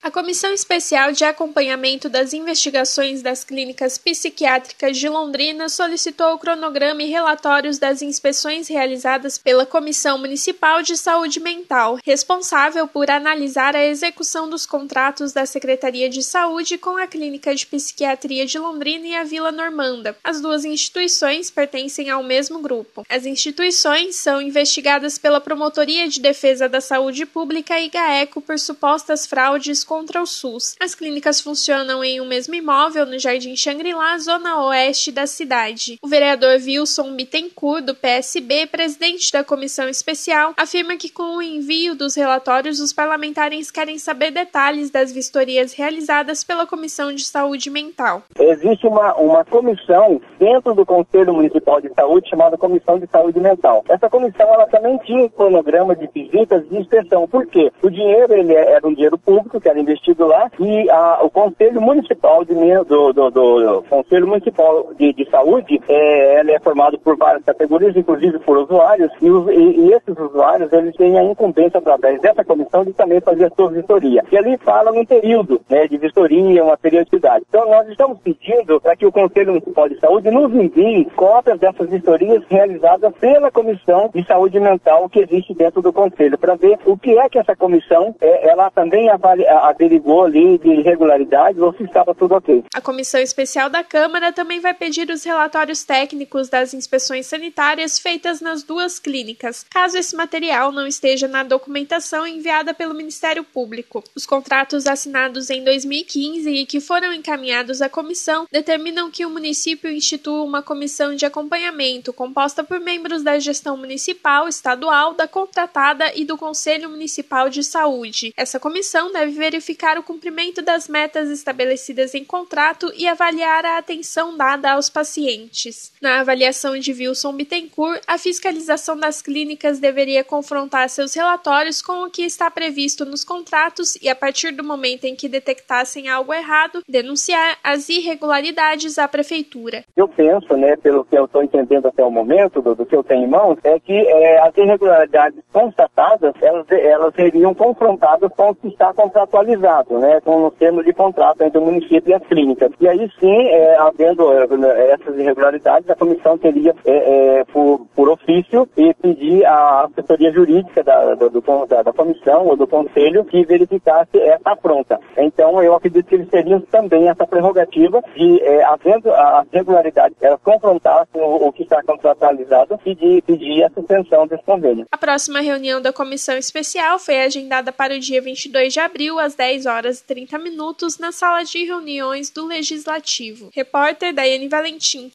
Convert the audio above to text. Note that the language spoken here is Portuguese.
A Comissão Especial de Acompanhamento das Investigações das Clínicas Psiquiátricas de Londrina solicitou o cronograma e relatórios das inspeções realizadas pela Comissão Municipal de Saúde Mental, responsável por analisar a execução dos contratos da Secretaria de Saúde com a Clínica de Psiquiatria de Londrina e a Vila Normanda. As duas instituições pertencem ao mesmo grupo. As instituições são investigadas pela Promotoria de Defesa da Saúde Pública e GAECO por supostas fraudes contra o SUS. As clínicas funcionam em um mesmo imóvel no Jardim Xangri-Lá, zona oeste da cidade. O vereador Wilson Bittencourt, do PSB, presidente da comissão especial, afirma que com o envio dos relatórios, os parlamentares querem saber detalhes das vistorias realizadas pela Comissão de Saúde Mental. Existe uma comissão dentro do Conselho Municipal de Saúde chamada Comissão de Saúde Mental. Essa comissão ela também tinha um cronograma de visitas e inspeção. Por quê? O dinheiro era um dinheiro público, que era investido lá, e o Conselho Municipal do Conselho Municipal de Saúde, ele é formado por várias categorias, inclusive por usuários, e esses usuários, eles têm a incumbência, através dessa comissão, de também fazer a sua vistoria. E ali fala um período, de vistoria, uma periodicidade. Então, nós estamos pedindo para que o Conselho Municipal de Saúde nos envie cópias dessas vistorias realizadas pela Comissão de Saúde Mental que existe dentro do Conselho, para ver o que é que essa comissão, ela também averigou ali de irregularidades ou se estava tudo ok. A Comissão Especial da Câmara também vai pedir os relatórios técnicos das inspeções sanitárias feitas nas duas clínicas, caso esse material não esteja na documentação enviada pelo Ministério Público. Os contratos assinados em 2015 e que foram encaminhados à comissão determinam que o município institua uma comissão de acompanhamento composta por membros da gestão municipal, estadual, da contratada e do Conselho Municipal de Saúde. Essa comissão deve verificar o cumprimento das metas estabelecidas em contrato e avaliar a atenção dada aos pacientes. Na avaliação de Wilson Bittencourt, a fiscalização das clínicas deveria confrontar seus relatórios com o que está previsto nos contratos e, a partir do momento em que detectassem algo errado, denunciar as irregularidades à prefeitura. Eu penso, pelo que eu estou entendendo até o momento, do que eu tenho em mãos, é que as irregularidades constatadas, elas seriam confrontadas com o que está contratualizado, com os termos de contrato entre o município e as clínicas. E aí sim, havendo essas irregularidades, a comissão teria, por ofício, e pedir à assessoria jurídica da comissão ou do conselho que verificasse essa afronta. Então, eu acredito que eles teriam também essa prerrogativa de, havendo as irregularidades, elas confrontassem o que está contratualizado e de pedir a suspensão desse convênio. A próxima reunião da Comissão Especial foi agendada para o dia 22 de abril, às 10h30, na sala de reuniões do Legislativo. Repórter Daiane Valentim.